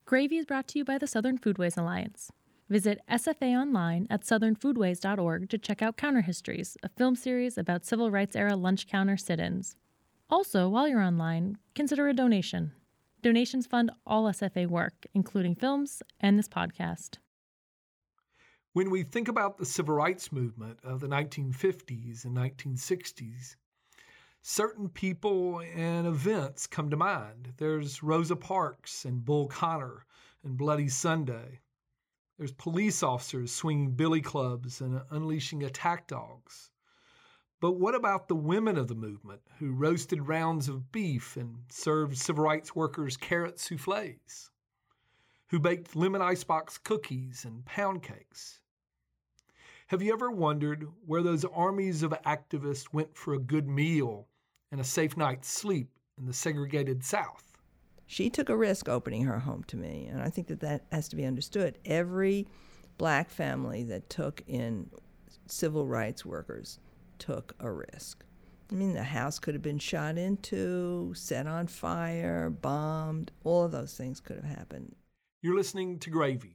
Gravy is brought to you by the Southern Foodways Alliance. Visit SFA online at southernfoodways.org to check out Counter Histories, a film series about civil rights-era lunch counter sit-ins. Also, while you're online, consider a donation. Donations fund all SFA work, including films and this podcast. When we think about the civil rights movement of the 1950s and 1960s, certain people and events come to mind. There's Rosa Parks and Bull Connor and Bloody Sunday. There's police officers swinging billy clubs and unleashing attack dogs. But what about the women of the movement who roasted rounds of beef and served civil rights workers carrot soufflés? Who baked lemon icebox cookies and pound cakes? Have you ever wondered where those armies of activists went for a good meal and a safe night's sleep in the segregated South? She took a risk opening her home to me, and I think that has to be understood. Every black family that took in civil rights workers took a risk. I mean, the house could have been shot into, set on fire, bombed. All of those things could have happened. You're listening to Gravy.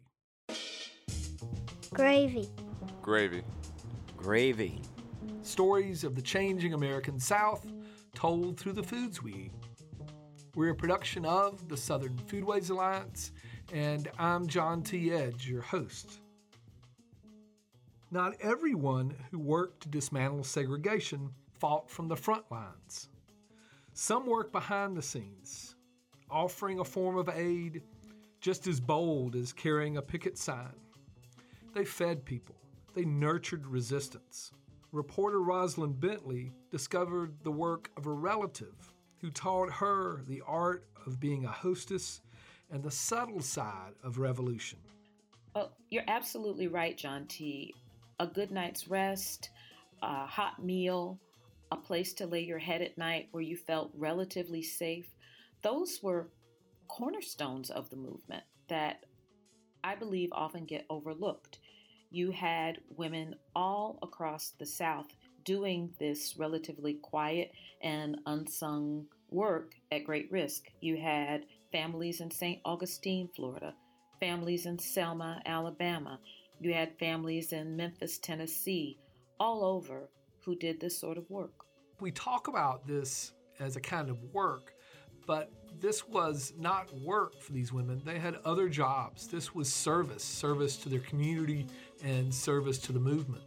Gravy. Gravy. Gravy. Stories of the changing American South told through the foods we eat. We're a production of the Southern Foodways Alliance, and I'm John T. Edge, your host. Not everyone who worked to dismantle segregation fought from the front lines. Some worked behind the scenes, offering a form of aid just as bold as carrying a picket sign. They fed people. They nurtured resistance. Reporter Rosalind Bentley discovered the work of a relative who taught her the art of being a hostess and the subtle side of revolution. Oh, you're absolutely right, John T. A good night's rest, a hot meal, a place to lay your head at night where you felt relatively safe, those were cornerstones of the movement that I believe often get overlooked. You had women all across the South doing this relatively quiet and unsung work at great risk. You had families in St. Augustine, Florida, families in Selma, Alabama. You had families in Memphis, Tennessee, all over who did this sort of work. We talk about this as a kind of work, but this was not work for these women. They had other jobs. This was service to their community and service to the movement.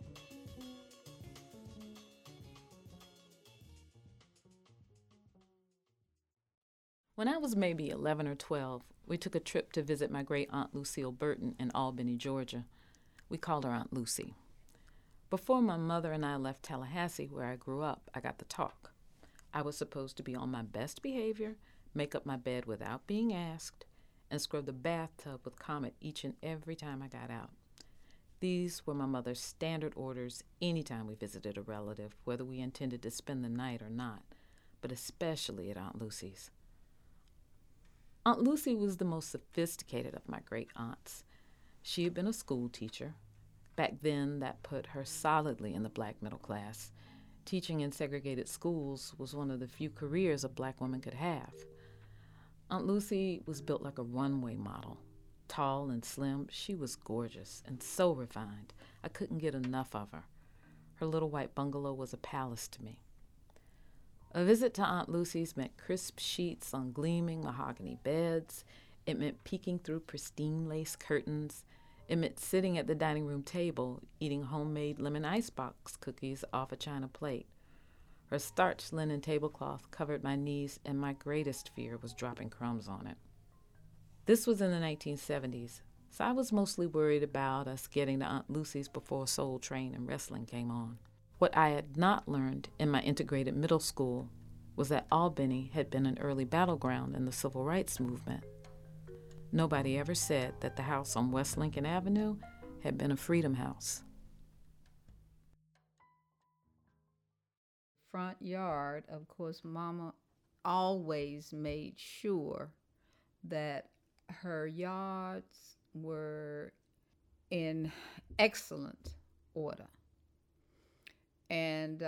When I was maybe 11 or 12, we took a trip to visit my great aunt Lucille Burton in Albany, Georgia. We called her Aunt Lucy. Before my mother and I left Tallahassee, where I grew up, I got the talk. I was supposed to be on my best behavior, make up my bed without being asked, and scrub the bathtub with Comet each and every time I got out. These were my mother's standard orders anytime we visited a relative, whether we intended to spend the night or not, but especially at Aunt Lucy's. Aunt Lucy was the most sophisticated of my great aunts. She had been a school teacher. Back then, that put her solidly in the black middle class. Teaching in segregated schools was one of the few careers a black woman could have. Aunt Lucy was built like a runway model. Tall and slim, she was gorgeous and so refined. I couldn't get enough of her. Her little white bungalow was a palace to me. A visit to Aunt Lucy's meant crisp sheets on gleaming mahogany beds. It meant peeking through pristine lace curtains. It meant sitting at the dining room table, eating homemade lemon icebox cookies off a china plate. Her starched linen tablecloth covered my knees, and my greatest fear was dropping crumbs on it. This was in the 1970s, so I was mostly worried about us getting to Aunt Lucy's before Soul Train and wrestling came on. What I had not learned in my integrated middle school was that Albany had been an early battleground in the civil rights movement. Nobody ever said that the house on West Lincoln Avenue had been a freedom house. Front yard, of course, Mama always made sure that her yards were in excellent order. And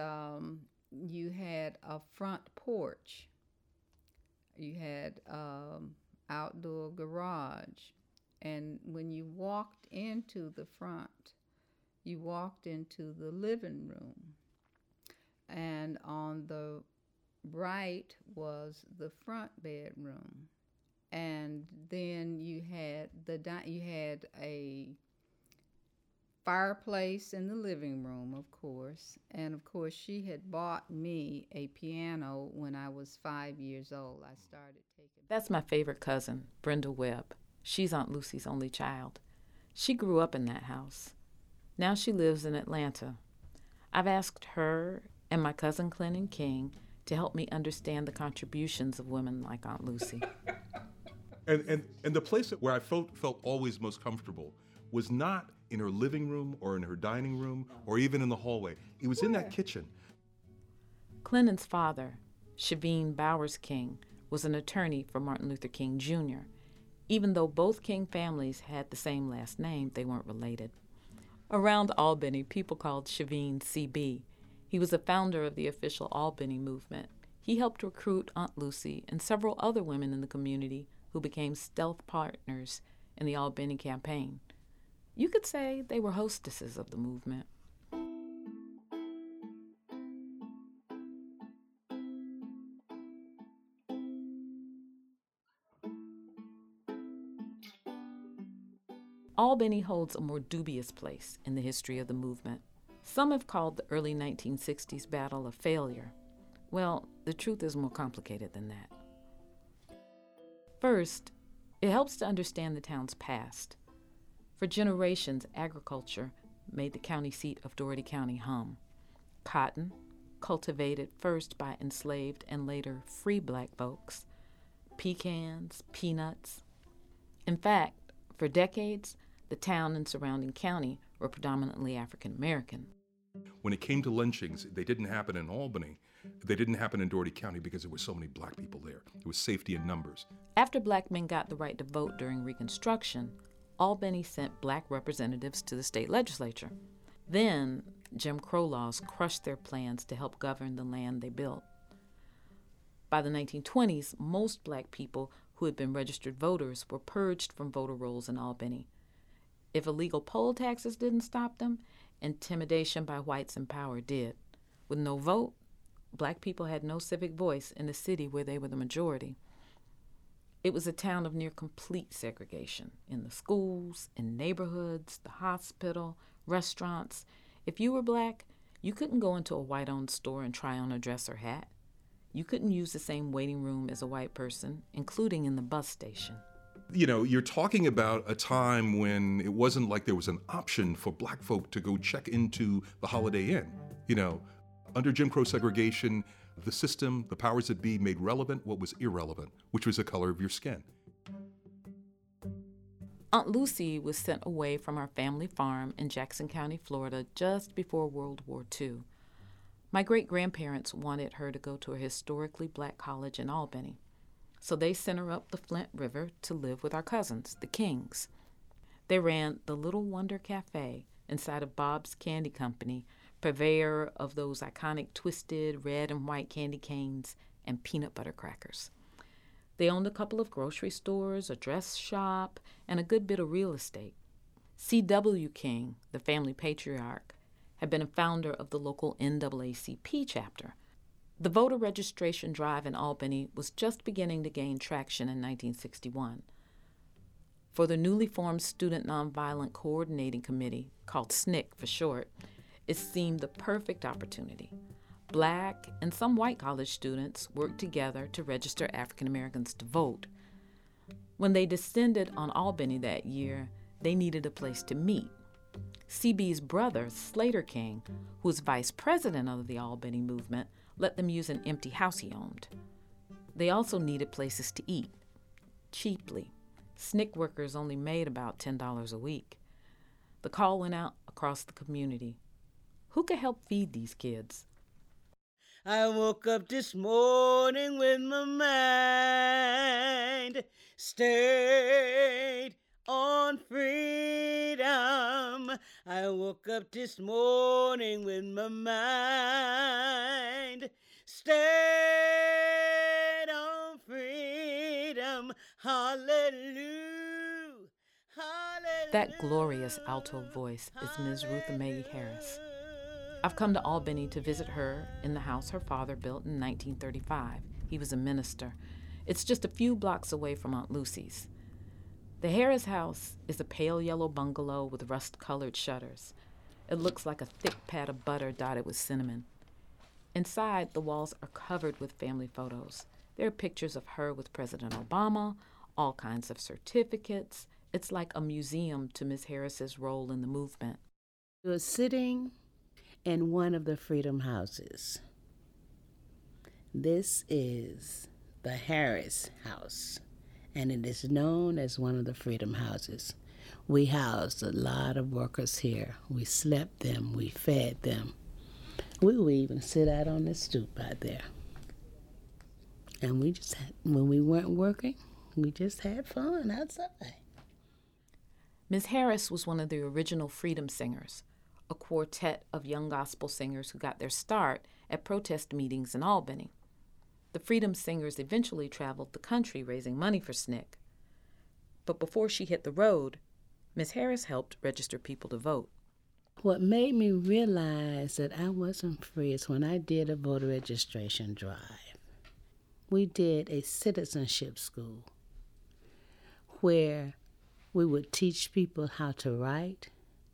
you had a front porch. You had outdoor garage. And when you walked into the front, you walked into the living room. And on the right was the front bedroom. And then you had a fireplace in the living room, of course. And of course, she had bought me a piano when I was 5 years old. I started taking. That's my favorite cousin, Brenda Webb. She's Aunt Lucy's only child. She grew up in that house. Now she lives in Atlanta. I've asked her and my cousin Clinton King to help me understand the contributions of women like Aunt Lucy. And the place where I felt always most comfortable was not in her living room or in her dining room or even in the hallway. It was in that kitchen. Clinton's father, Shaveen Bowers King, was an attorney for Martin Luther King Jr. Even though both King families had the same last name, they weren't related. Around Albany, people called Shaveen CB. He was a founder of the official Albany movement. He helped recruit Aunt Lucy and several other women in the community who became stealth partners in the Albany campaign. You could say they were hostesses of the movement. Albany holds a more dubious place in the history of the movement. Some have called the early 1960s battle a failure. Well, the truth is more complicated than that. First, it helps to understand the town's past. For generations, agriculture made the county seat of Dougherty County hum. Cotton, cultivated first by enslaved and later free black folks, pecans, peanuts. In fact, for decades, the town and surrounding county were predominantly African American. When it came to lynchings, they didn't happen in Albany. They didn't happen in Dougherty County because there were so many black people there. It was safety in numbers. After black men got the right to vote during Reconstruction, Albany sent black representatives to the state legislature. Then, Jim Crow laws crushed their plans to help govern the land they built. By the 1920s, most black people who had been registered voters were purged from voter rolls in Albany. If illegal poll taxes didn't stop them, intimidation by whites in power did. With no vote, black people had no civic voice in a city where they were the majority. It was a town of near complete segregation in the schools, in neighborhoods, the hospital, restaurants. If you were black, you couldn't go into a white-owned store and try on a dress or hat. You couldn't use the same waiting room as a white person, including in the bus station. You know, you're talking about a time when it wasn't like there was an option for black folk to go check into the Holiday Inn. You know, under Jim Crow segregation, the system, the powers that be, made relevant what was irrelevant, which was the color of your skin. Aunt Lucy was sent away from our family farm in Jackson County, Florida, just before World War II. My great-grandparents wanted her to go to a historically black college in Albany, so they sent her up the Flint River to live with our cousins, the Kings. They ran the Little Wonder Cafe inside of Bob's Candy Company, purveyor of those iconic twisted red and white candy canes and peanut butter crackers. They owned a couple of grocery stores, a dress shop, and a good bit of real estate. C.W. King, the family patriarch, had been a founder of the local NAACP chapter. The voter registration drive in Albany was just beginning to gain traction in 1961. For the newly formed Student Nonviolent Coordinating Committee, called SNCC for short, it seemed the perfect opportunity. Black and some white college students worked together to register African Americans to vote. When they descended on Albany that year, they needed a place to meet. CB's brother, Slater King, who was vice president of the Albany movement, let them use an empty house he owned. They also needed places to eat, cheaply. SNCC workers only made about $10 a week. The call went out across the community. Who could help feed these kids? I woke up this morning with my mind stayed on freedom. I woke up this morning with my mind stayed on freedom. Hallelujah. Hallelujah. That glorious alto voice is Ms. Rutha Mae Harris. I've come to Albany to visit her in the house her father built in 1935. He was a minister. It's just a few blocks away from Aunt Lucy's. The Harris house is a pale yellow bungalow with rust-colored shutters. It looks like a thick pat of butter dotted with cinnamon. Inside, the walls are covered with family photos. There are pictures of her with President Obama, all kinds of certificates. It's like a museum to Miss Harris's role in the movement. We were sitting in one of the Freedom Houses. This is the Harris House, and it is known as one of the Freedom Houses. We housed a lot of workers here. We slept them, we fed them. We would even sit out on the stoop out there. And we just had, when we weren't working, we just had fun outside. Ms. Harris was one of the original Freedom Singers, a quartet of young gospel singers who got their start at protest meetings in Albany. The Freedom Singers eventually traveled the country raising money for SNCC. But before she hit the road, Ms. Harris helped register people to vote. What made me realize that I wasn't free is when I did a voter registration drive. We did a citizenship school where we would teach people how to write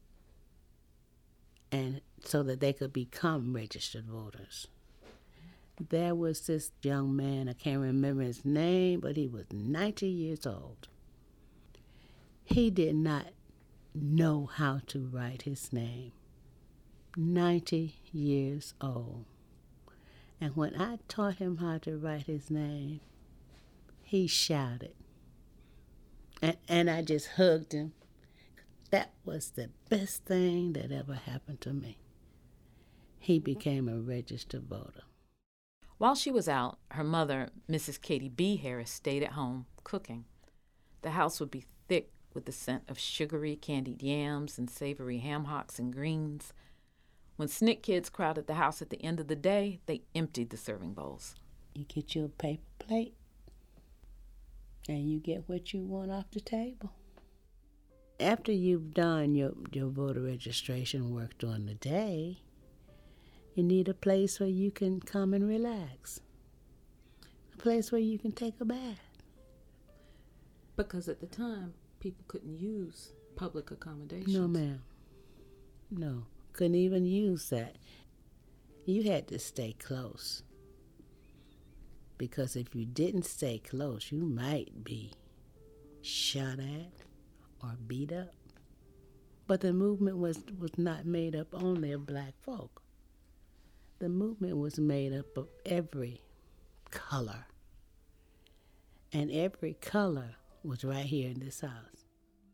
and so that they could become registered voters. There was this young man, I can't remember his name, but he was 90 years old. He did not know how to write his name. 90 years old. And when I taught him how to write his name, he shouted. And I just hugged him. That was the best thing that ever happened to me. He became a registered voter. While she was out, her mother, Mrs. Katie B. Harris, stayed at home cooking. The house would be thick with the scent of sugary candied yams and savory ham hocks and greens. When SNCC kids crowded the house at the end of the day, they emptied the serving bowls. You get you a paper plate, and you get what you want off the table. After you've done your voter registration work during the day, you need a place where you can come and relax. A place where you can take a bath. Because at the time, people couldn't use public accommodations. No, ma'am. No, couldn't even use that. You had to stay close. Because if you didn't stay close, you might be shot at or beat up. But the movement was not made up only of black folk. The movement was made up of every color. And every color was right here in this house.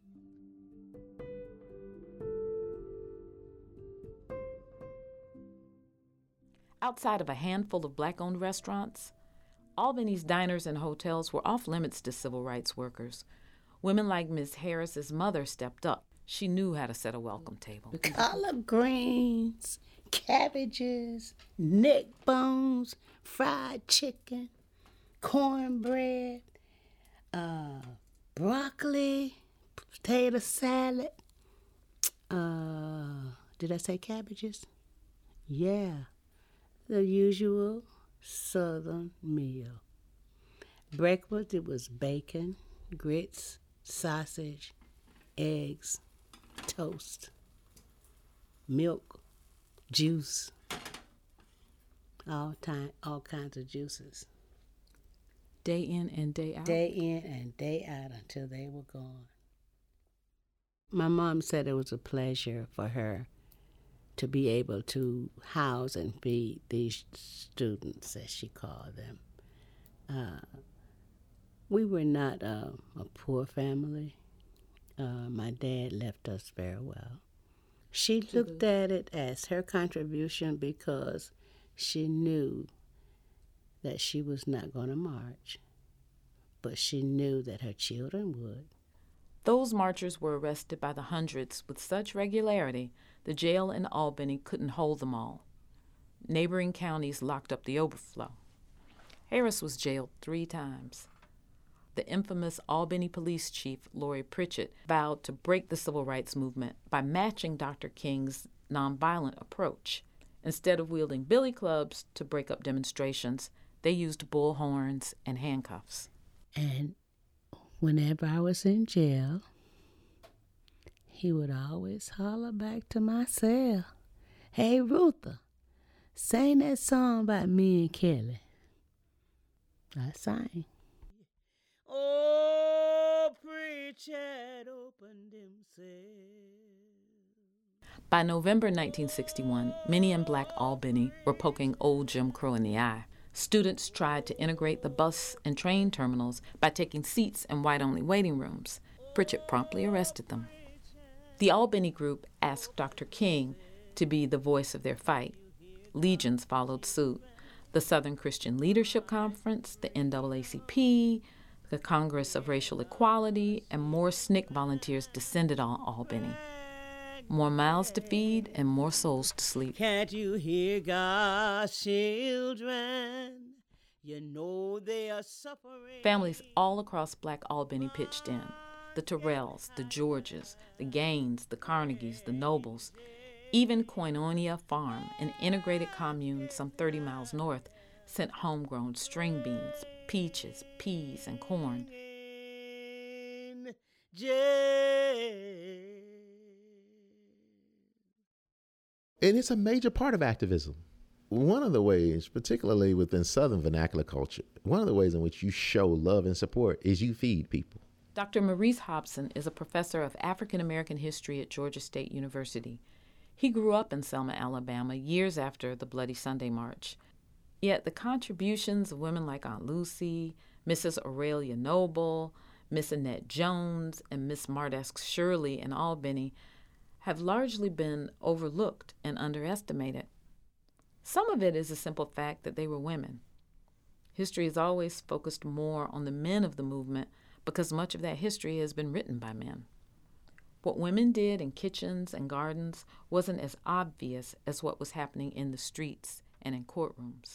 Outside of a handful of black-owned restaurants, Albany's diners and hotels were off limits to civil rights workers. Women like Ms. Harris's mother stepped up. She knew how to set a welcome table. Collard greens, cabbages, neck bones, fried chicken, cornbread, broccoli, potato salad. Did I say cabbages? Yeah, the usual Southern meal. Breakfast, it was bacon, grits, sausage, eggs, toast, milk, juice, all kinds of juices. Day in and day out? Day in and day out until they were gone. My mom said it was a pleasure for her to be able to house and feed these students, as she called them. We were not a poor family. My dad left us very well. She looked at it as her contribution because she knew that she was not going to march, but she knew that her children would. Those marchers were arrested by the hundreds with such regularity the jail in Albany couldn't hold them all. Neighboring counties locked up the overflow. Harris was jailed 3 times. the infamous Albany police chief, Laurie Pritchett, vowed to break the civil rights movement by matching Dr. King's nonviolent approach. Instead of wielding billy clubs to break up demonstrations, they used bullhorns and handcuffs. And whenever I was in jail, he would always holler back to my cell, "Hey, Ruther, sing that song about me and Kelly." I sang. Oh, Pritchett opened himself. By November 1961, many in Black Albany were poking old Jim Crow in the eye. Students tried to integrate the bus and train terminals by taking seats in white-only waiting rooms. Pritchett promptly arrested them. The Albany group asked Dr. King to be the voice of their fight. Legions followed suit. The Southern Christian Leadership Conference, the NAACP, the Congress of Racial Equality, and more SNCC volunteers descended on Albany. More mouths to feed and more souls to sleep. Can't you hear God's children? You know they are suffering. Families all across Black Albany pitched in. The Terrells, the Georges, the Gaines, the Carnegies, the Nobles. Even Koinonia Farm, an integrated commune some 30 miles north, sent homegrown string beans, peaches, peas, and corn. And it's a major part of activism. One of the ways, particularly within Southern vernacular culture, one of the ways in which you show love and support is you feed people. Dr. Maurice Hobson is a professor of African American history at Georgia State University. He grew up in Selma, Alabama, years after the Bloody Sunday March. Yet the contributions of women like Aunt Lucy, Mrs. Aurelia Noble, Miss Annette Jones, and Miss Mardesk Shirley in Albany have largely been overlooked and underestimated. Some of it is the simple fact that they were women. History has always focused more on the men of the movement because much of that history has been written by men. What women did in kitchens and gardens wasn't as obvious as what was happening in the streets and in courtrooms.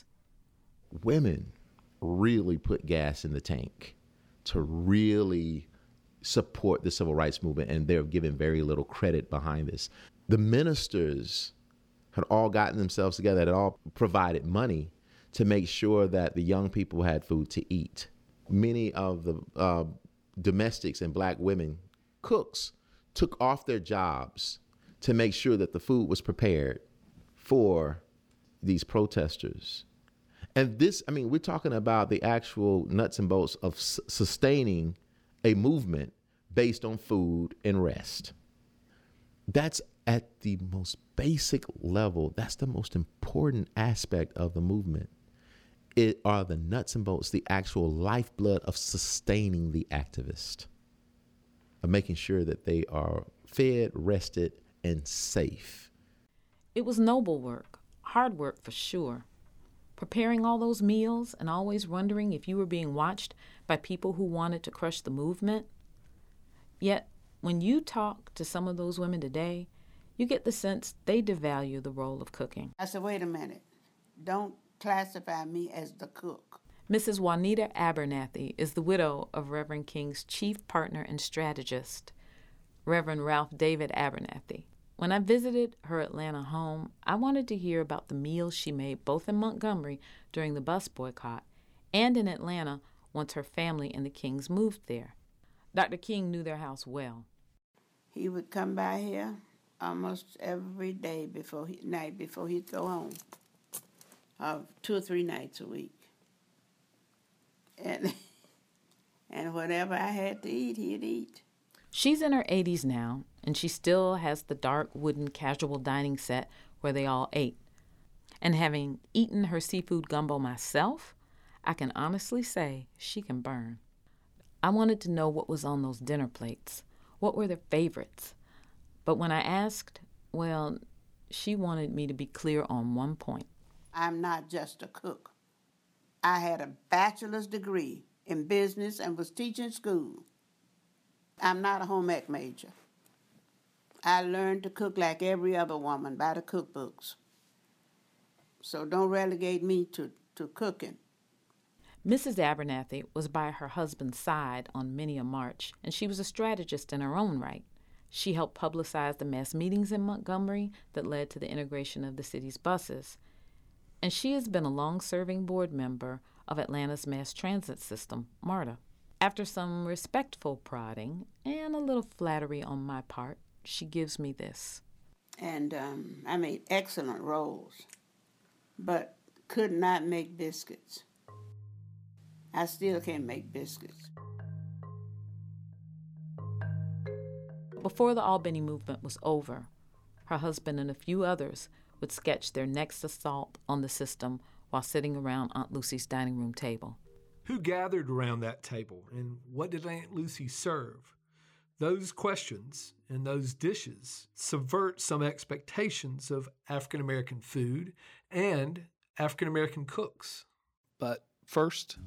Women really put gas in the tank to really support the civil rights movement, and they're given very little credit behind this. The ministers had all gotten themselves together, had all provided money to make sure that the young people had food to eat. Many of the domestics and Black women, cooks, took off their jobs to make sure that the food was prepared for these protesters. And this, I mean, we're talking about the actual nuts and bolts of sustaining a movement based on food and rest. That's at the most basic level. That's the most important aspect of the movement. It are the nuts and bolts, the actual lifeblood of sustaining the activist, of making sure that they are fed, rested, and safe. It was noble work, hard work for sure. Preparing all those meals and always wondering if you were being watched by people who wanted to crush the movement. Yet, when you talk to some of those women today, you get the sense they devalue the role of cooking. I said, wait a minute. Don't classify me as the cook. Mrs. Juanita Abernathy is the widow of Reverend King's chief partner and strategist, Reverend Ralph David Abernathy. When I visited her Atlanta home, I wanted to hear about the meals she made both in Montgomery during the bus boycott and in Atlanta once her family and the Kings moved there. Dr. King knew their house well. He would come by here almost every day before he'd go home, 2 or 3 nights a week. And whatever I had to eat, he'd eat. She's in her 80s now, and she still has the dark wooden casual dining set where they all ate. And having eaten her seafood gumbo myself, I can honestly say she can burn. I wanted to know what was on those dinner plates. What were their favorites? But when I asked, well, she wanted me to be clear on one point. I'm not just a cook. I had a bachelor's degree in business and was teaching school. I'm not a home ec major. I learned to cook like every other woman by the cookbooks. So don't relegate me to cooking. Mrs. Abernathy was by her husband's side on many a march, and she was a strategist in her own right. She helped publicize the mass meetings in Montgomery that led to the integration of the city's buses. And she has been a long-serving board member of Atlanta's mass transit system, MARTA. After some respectful prodding and a little flattery on my part, she gives me this. And I made excellent rolls, but could not make biscuits. I still can't make biscuits. Before the Albany movement was over, her husband and a few others would sketch their next assault on the system while sitting around Aunt Lucy's dining room table. Who gathered around that table, and what did Aunt Lucy serve? Those questions and those dishes subvert some expectations of African American food and African American cooks. But first,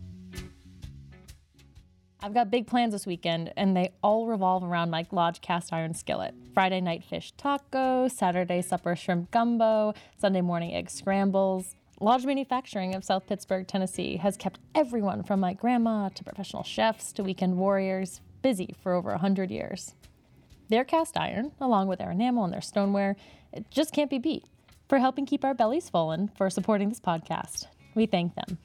I've got big plans this weekend, and they all revolve around my Lodge cast iron skillet. Friday night fish tacos, Saturday supper shrimp gumbo, Sunday morning egg scrambles. Lodge Manufacturing of South Pittsburgh, Tennessee has kept everyone from my grandma to professional chefs to weekend warriors busy for over 100 years. Their cast iron, along with their enamel and their stoneware, it just can't be beat. For helping keep our bellies full and for supporting this podcast, we thank them.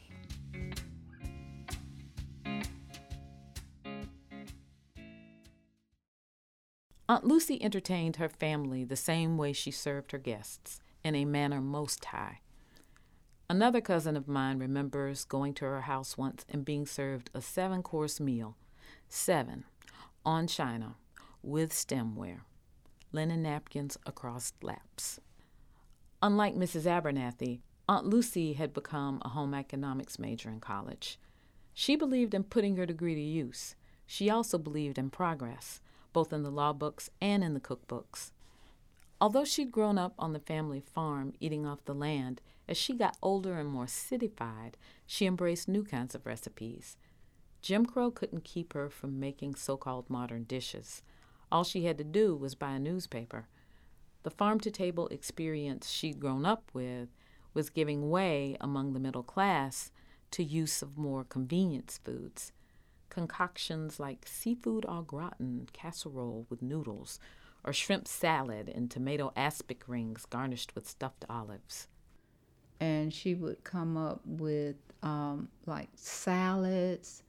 Aunt Lucy entertained her family the same way she served her guests, in a manner most high. Another cousin of mine remembers going to her house once and being served a 7-course meal, 7, on china, with stemware, linen napkins across laps. Unlike Mrs. Abernathy, Aunt Lucy had become a home economics major in college. She believed in putting her degree to use. She also believed in progress, both in the law books and in the cookbooks. Although she'd grown up on the family farm eating off the land, as she got older and more cityfied, she embraced new kinds of recipes. Jim Crow couldn't keep her from making so-called modern dishes. All she had to do was buy a newspaper. The farm-to-table experience she'd grown up with was giving way among the middle class to use of more convenience foods. Concoctions like seafood au gratin casserole with noodles, or shrimp salad and tomato aspic rings garnished with stuffed olives. And she would come up with like salads,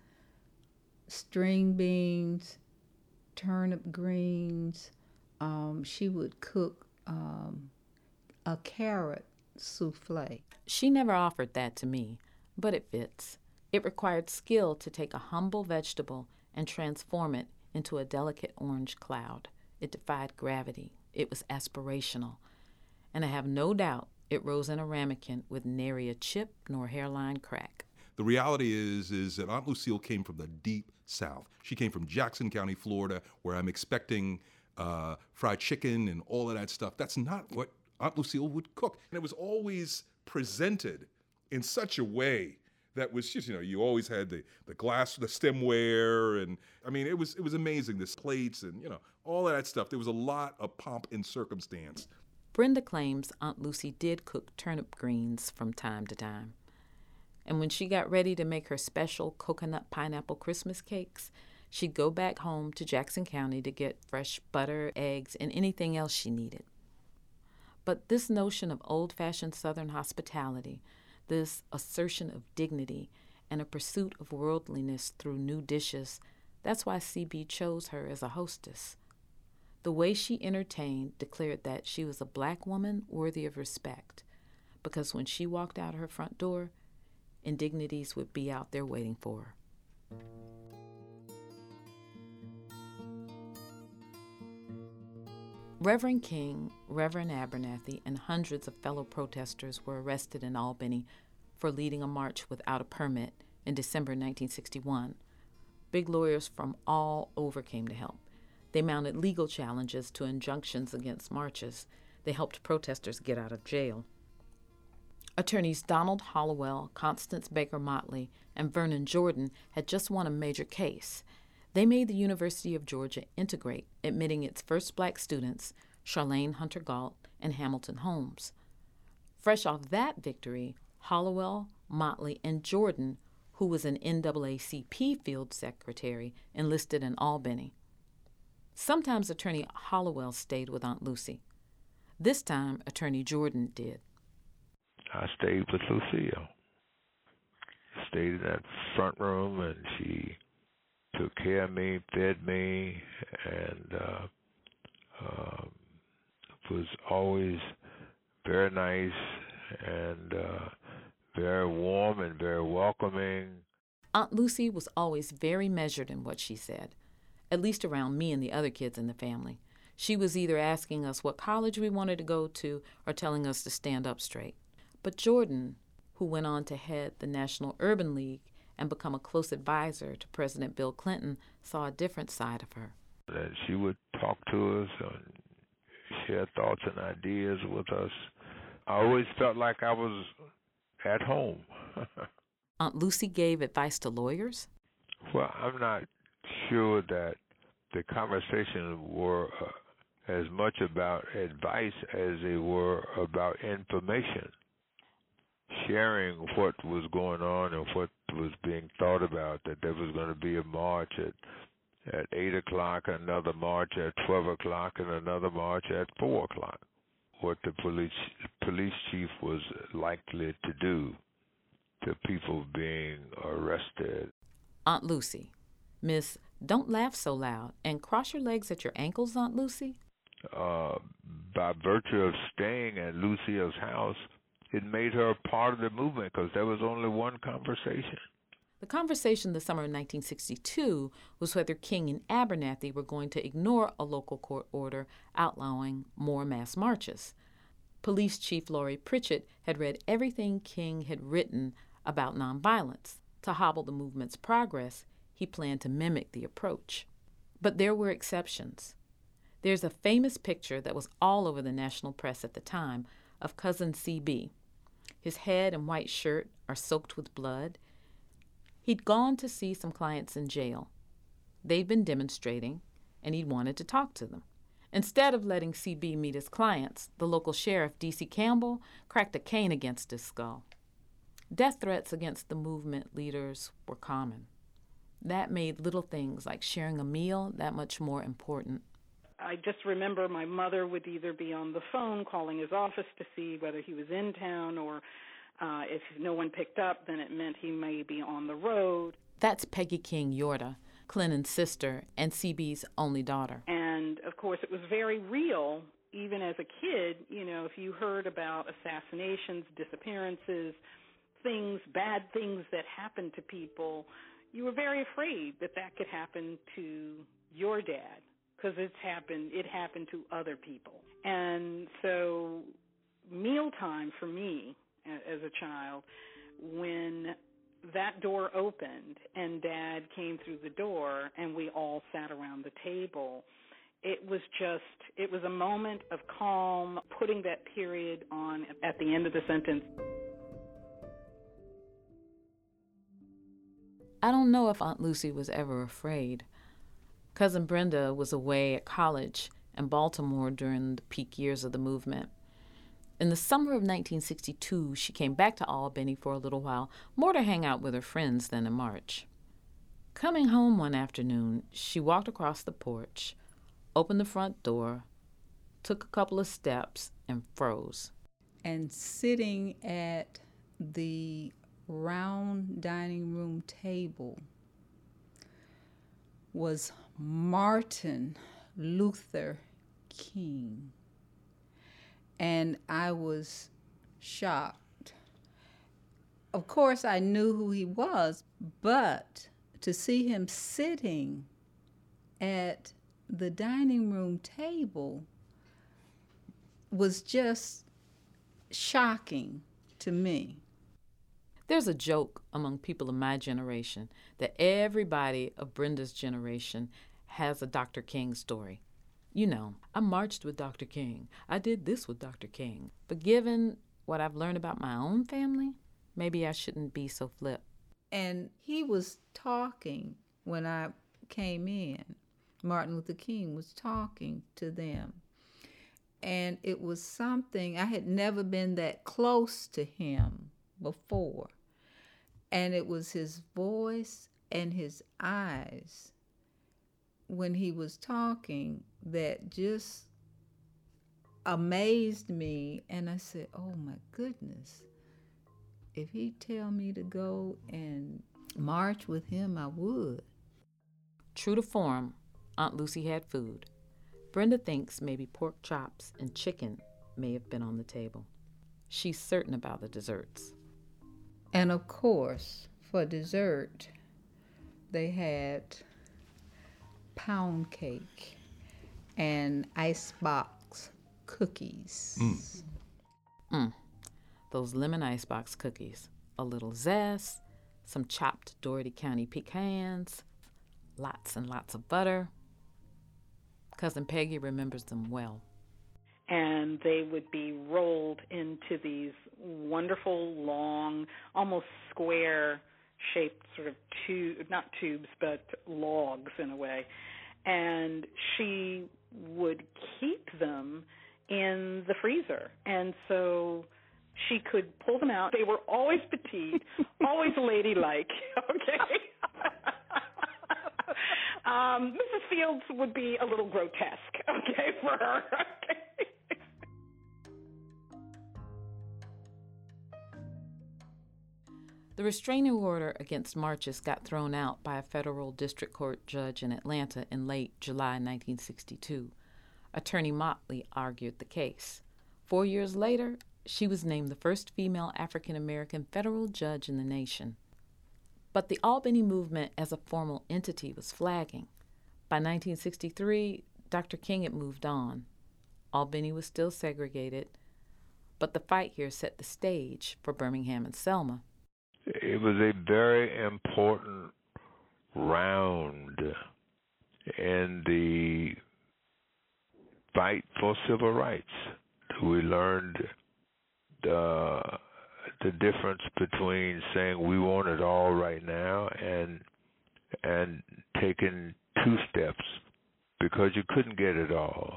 string beans, turnip greens. She would cook a carrot souffle. She never offered that to me, but it fits. It required skill to take a humble vegetable and transform it into a delicate orange cloud. It defied gravity. It was aspirational. And I have no doubt it rose in a ramekin with nary a chip nor hairline crack. The reality is that Aunt Lucille came from the deep South. She came from Jackson County, Florida, where I'm expecting fried chicken and all of that stuff. That's not what Aunt Lucille would cook. And it was always presented in such a way that was just, you always had the glass, the stemware, and I mean, it was amazing, the plates and, all of that stuff. There was a lot of pomp and circumstance. Brenda claims Aunt Lucy did cook turnip greens from time to time. And when she got ready to make her special coconut pineapple Christmas cakes, she'd go back home to Jackson County to get fresh butter, eggs, and anything else she needed. But this notion of old-fashioned Southern hospitality, this assertion of dignity and a pursuit of worldliness through new dishes, that's why CB chose her as a hostess. The way she entertained declared that she was a black woman worthy of respect, because when she walked out her front door, indignities would be out there waiting for her. Reverend King, Reverend Abernathy, and hundreds of fellow protesters were arrested in Albany for leading a march without a permit in December 1961. Big lawyers from all over came to help. They mounted legal challenges to injunctions against marches. They helped protesters get out of jail. Attorneys Donald Hollowell, Constance Baker Motley, and Vernon Jordan had just won a major case. They made the University of Georgia integrate, admitting its first black students, Charlene Hunter Galt and Hamilton Holmes. Fresh off that victory, Hollowell, Motley, and Jordan who was an NAACP field secretary enlisted in Albany. Sometimes Attorney Hollowell stayed with Aunt Lucy. This time, Attorney Jordan did. I stayed with Lucille. Stayed in that front room, and she took care of me, fed me, and was always very nice and very warm and very welcoming. Aunt Lucy was always very measured in what she said, at least around me and the other kids in the family. She was either asking us what college we wanted to go to or telling us to stand up straight. But Jordan, who went on to head the National Urban League and become a close advisor to President Bill Clinton, saw a different side of her. And she would talk to us and share thoughts and ideas with us. I always felt like I was at home. Aunt Lucy gave advice to lawyers? Well, I'm not sure that the conversations were as much about advice as they were about information. Sharing what was going on and what was being thought about, that there was going to be a march at 8 o'clock, another march at 12 o'clock, and another march at 4 o'clock. What the police chief was likely to do to people being arrested. Aunt Lucy, Miss, don't laugh so loud and cross your legs at your ankles, Aunt Lucy. By virtue of staying at Lucille's house, it made her a part of the movement because there was only one conversation. The conversation the summer of 1962 was whether King and Abernathy were going to ignore a local court order outlawing more mass marches. Police Chief Laurie Pritchett had read everything King had written about nonviolence. To hobble the movement's progress, he planned to mimic the approach. But there were exceptions. There's a famous picture that was all over the national press at the time of Cousin CB. His head and white shirt are soaked with blood. He'd gone to see some clients in jail. They'd been demonstrating, and he'd wanted to talk to them. Instead of letting CB meet his clients, the local sheriff, D.C. Campbell, cracked a cane against his skull. Death threats against the movement leaders were common. That made little things like sharing a meal that much more important. I just remember my mother would either be on the phone calling his office to see whether he was in town, or if no one picked up, then it meant he may be on the road. That's Peggy King Yorta, Clennon's sister and CB's only daughter. And, of course, it was very real, even as a kid. You know, if you heard about assassinations, disappearances, things, bad things that happened to people, you were very afraid that that could happen to your dad, because it happened to other people. And so mealtime for me as a child, when that door opened and Dad came through the door and we all sat around the table, it was a moment of calm, putting that period on at the end of the sentence. I don't know if Aunt Lucy was ever afraid. Cousin Brenda was away at college in Baltimore during the peak years of the movement. In the summer of 1962, she came back to Albany for a little while, more to hang out with her friends than in March. Coming home one afternoon, she walked across the porch, opened the front door, took a couple of steps, and froze. And sitting at the round dining room table was Martin Luther King. And I was shocked. Of course, I knew who he was, but to see him sitting at the dining room table was just shocking to me. There's a joke among people of my generation that everybody of Brenda's generation has a Dr. King story. You know, I marched with Dr. King. I did this with Dr. King. But given what I've learned about my own family, maybe I shouldn't be so flip. And he was talking when I came in. Martin Luther King was talking to them. And it was something, I had never been that close to him before. And it was his voice and his eyes when he was talking that just amazed me. And I said, oh my goodness, if he'd tell me to go and march with him, I would. True to form, Aunt Lucy had food. Brenda thinks maybe pork chops and chicken may have been on the table. She's certain about the desserts. And of course, for dessert, they had pound cake and icebox cookies. Those lemon icebox cookies. A little zest, some chopped Doherty County pecans, lots and lots of butter. Cousin Peggy remembers them well. And they would be rolled into these wonderful, long, almost square-shaped sort of not tubes, but logs in a way. And she would keep them in the freezer. And so she could pull them out. They were always petite, always ladylike, okay? Mrs. Fields would be a little grotesque, okay, for her, okay? The restraining order against marches got thrown out by a federal district court judge in Atlanta in late July 1962. Attorney Motley argued the case. 4 years later, she was named the first female African-American federal judge in the nation. But the Albany movement as a formal entity was flagging. By 1963, Dr. King had moved on. Albany was still segregated, but the fight here set the stage for Birmingham and Selma. It was a very important round in the fight for civil rights. We learned the difference between saying we want it all right now and taking two steps because you couldn't get it all.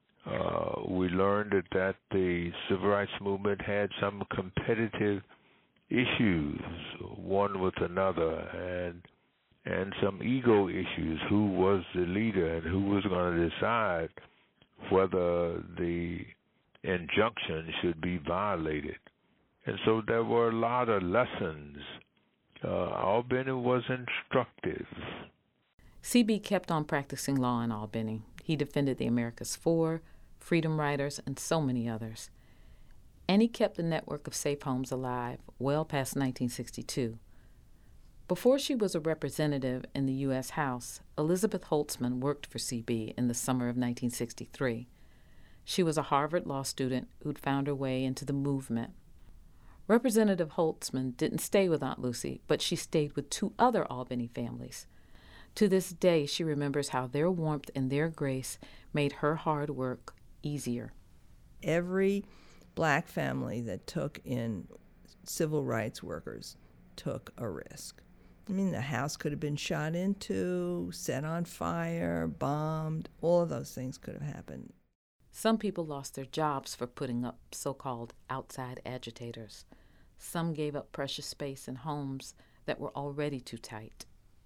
We learned that the civil rights movement had some competitive issues, one with another, and some ego issues. Who was the leader and who was going to decide whether the injunction should be violated? And so there were a lot of lessons. Albany was instructive. C.B. kept on practicing law in Albany. He defended the Americas Four, Freedom Riders, and so many others. And he kept the network of safe homes alive well past 1962. Before she was a representative in the U.S. House, Elizabeth Holtzman worked for C.B. in the summer of 1963. She was a Harvard law student who'd found her way into the movement. Representative Holtzman didn't stay with Aunt Lucy, but she stayed with two other Albany families. To this day, she remembers how their warmth and their grace made her hard work easier. Every black family that took in civil rights workers took a risk. I mean, the house could have been shot into, set on fire, bombed. All of those things could have happened. Some people lost their jobs for putting up so-called outside agitators. Some gave up precious space in homes that were already too tight.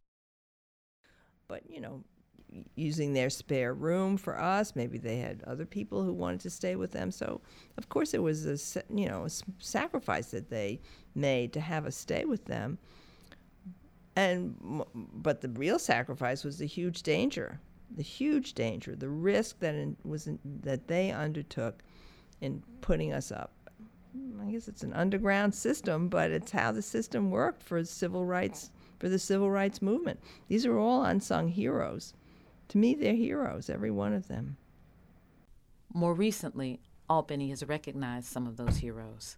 But, using their spare room for us, maybe they had other people who wanted to stay with them. So, of course, it was a sacrifice that they made to have us stay with them. But the real sacrifice was the huge danger, the risk that they undertook in putting us up. I guess it's an underground system, but it's how the system worked for the civil rights movement. These are all unsung heroes. To me, they're heroes, every one of them. More recently, Albany has recognized some of those heroes.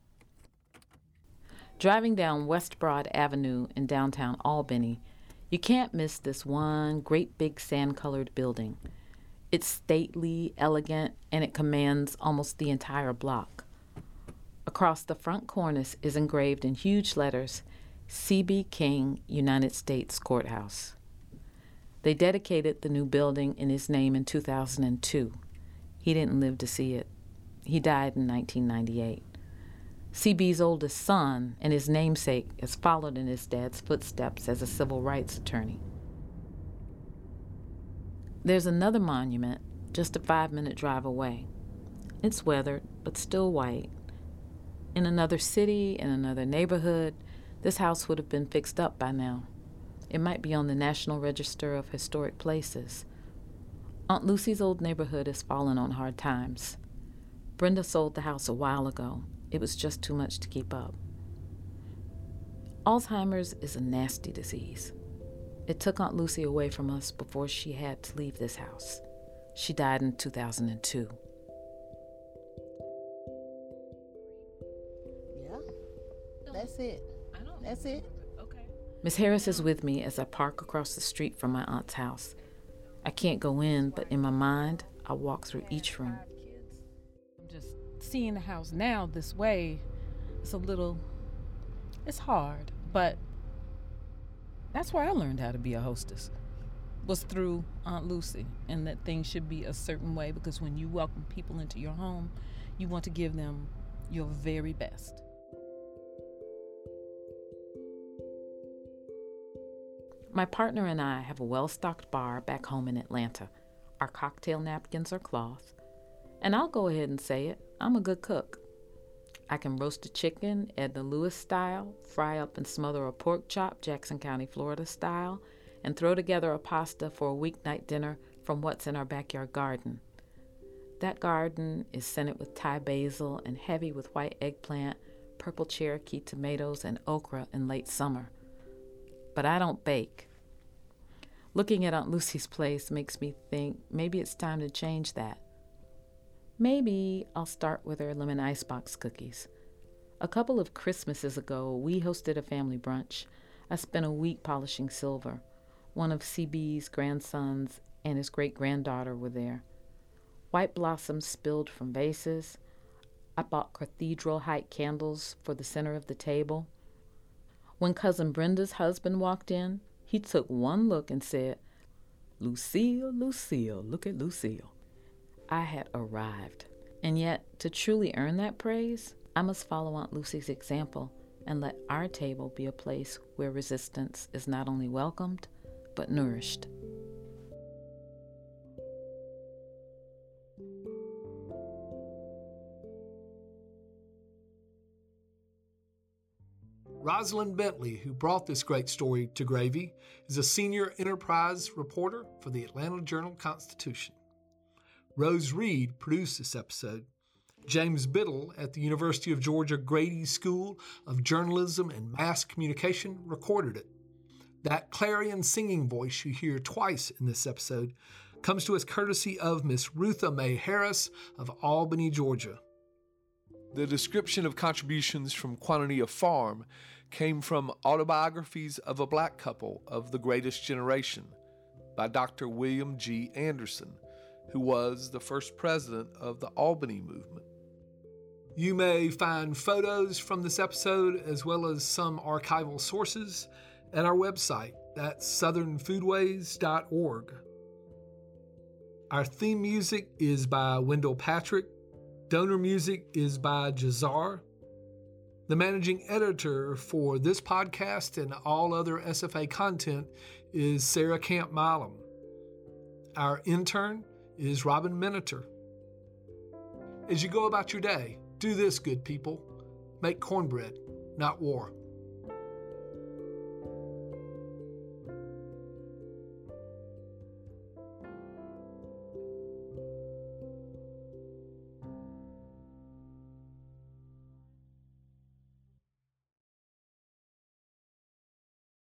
Driving down West Broad Avenue in downtown Albany, you can't miss this one great big sand-colored building. It's stately, elegant, and it commands almost the entire block. Across the front cornice is engraved in huge letters, C.B. King, United States Courthouse. They dedicated the new building in his name in 2002. He didn't live to see it. He died in 1998. CB's oldest son and his namesake has followed in his dad's footsteps as a civil rights attorney. There's another monument just a 5-minute drive away. It's weathered, but still white. In another city, in another neighborhood, this house would have been fixed up by now. It might be on the National Register of Historic Places. Aunt Lucy's old neighborhood has fallen on hard times. Brenda sold the house a while ago. It was just too much to keep up. Alzheimer's is a nasty disease. It took Aunt Lucy away from us before she had to leave this house. She died in 2002. Yeah, that's it. That's it. Okay. Miss Harris is with me as I park across the street from my aunt's house. I can't go in, but in my mind, I walk through each room. I'm just seeing the house now this way. It's hard, but that's where I learned how to be a hostess, was through Aunt Lucy, and that things should be a certain way, because when you welcome people into your home, you want to give them your very best. My partner and I have a well-stocked bar back home in Atlanta. Our cocktail napkins are cloth. And I'll go ahead and say it, I'm a good cook. I can roast a chicken Edna Lewis style, fry up and smother a pork chop Jackson County, Florida style, and throw together a pasta for a weeknight dinner from what's in our backyard garden. That garden is scented with Thai basil and heavy with white eggplant, purple Cherokee tomatoes, and okra in late summer. But I don't bake. Looking at Aunt Lucy's place makes me think maybe it's time to change that. Maybe I'll start with her lemon icebox cookies. A couple of Christmases ago, we hosted a family brunch. I spent a week polishing silver. One of CB's grandsons and his great-granddaughter were there. White blossoms spilled from vases. I bought cathedral height candles for the center of the table. When Cousin Brenda's husband walked in, he took one look and said, "Lucille, Lucille, look at Lucille." I had arrived. And yet, to truly earn that praise, I must follow Aunt Lucy's example and let our table be a place where resistance is not only welcomed, but nourished. Rosalind Bentley, who brought this great story to Gravy, is a senior enterprise reporter for the Atlanta Journal-Constitution. Rose Reed produced this episode. James Biddle at the University of Georgia Grady School of Journalism and Mass Communication recorded it. That clarion singing voice you hear twice in this episode comes to us courtesy of Miss Rutha Mae Harris of Albany, Georgia. The description of contributions from Quantitia Farm came from Autobiographies of a Black Couple of the Greatest Generation by Dr. William G. Anderson, who was the first president of the Albany movement. You may find photos from this episode as well as some archival sources at our website at southernfoodways.org. Our theme music is by Wendell Patrick. Donor music is by Jazar. The managing editor for this podcast and all other SFA content is Sarah Camp Milam. Our intern is Robin Miniter. As you go about your day, do this, good people. Make cornbread, not war.